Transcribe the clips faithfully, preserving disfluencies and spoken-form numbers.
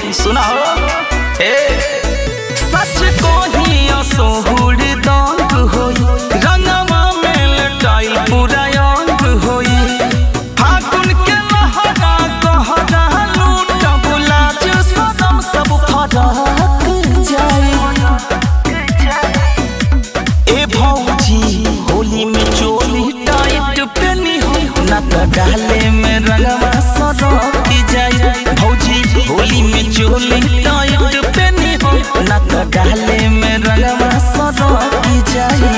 सुना हो ए सच कोही असोहुड़ दांग होई रंगवा में लटाइल पूरा अंग होई फागुन के लहरा कहरा लूट बुलाज सदम सब फरक जाए ए भौजी होली में चोली टाइट पेनी हो ना तो डाले में रंगवा सरक जाए भौजी होली में चोली टाइट पेनी हो ना तो डाले में रंगवा सरक जाए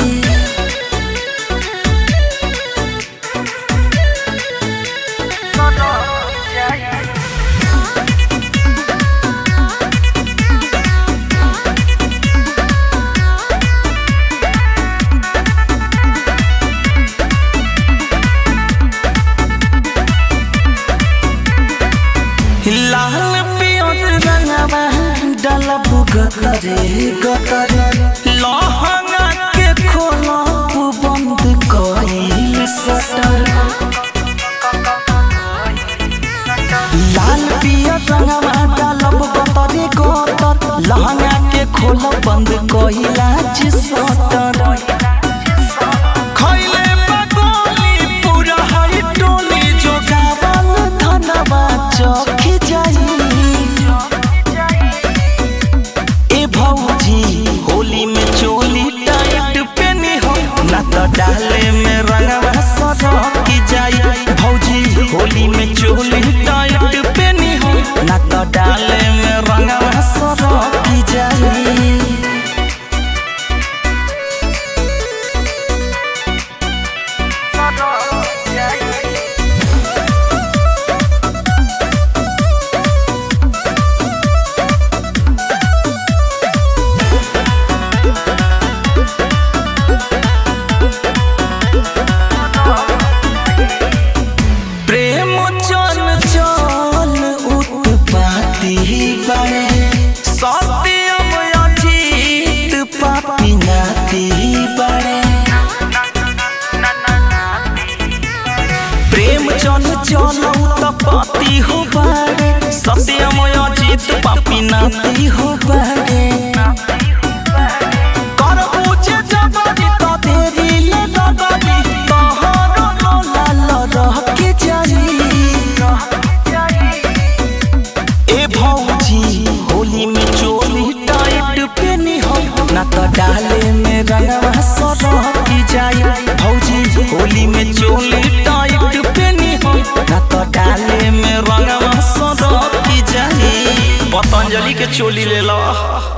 लाल पियर रंगवा डलब गतरे गतरे लहंगा के खोलब बंद कइल सटर लाल पियर रंगवा डलब गतरे गतर लहंगा के खोलब बंद कइला जे सटर खइले बगोली पूरा हई टोली जोगावल धनवा चखी होली में चोली टाइट पेनी हो ना तो डाले में रंगवा सरक जाए भौजी होली में चोली टाइट पेनी हो ना तो डाले में रंगवा सरक जाए प्रेम चल चलौ त पाती हो बारे सत्यमय जीत पापी नाती हो बारे कर पूछे जबरी त तेरी ले लगरी तोहरो लोला रह के जाई ए भौजी होली में चोली टाइट पेनी हो ना तो डाले में रंगवा सरक जाए भौजी होली में चोली टाइट पेनी हो ना तो डाले में रंगवा सरक जाए पतंजलि के चोली ले लो।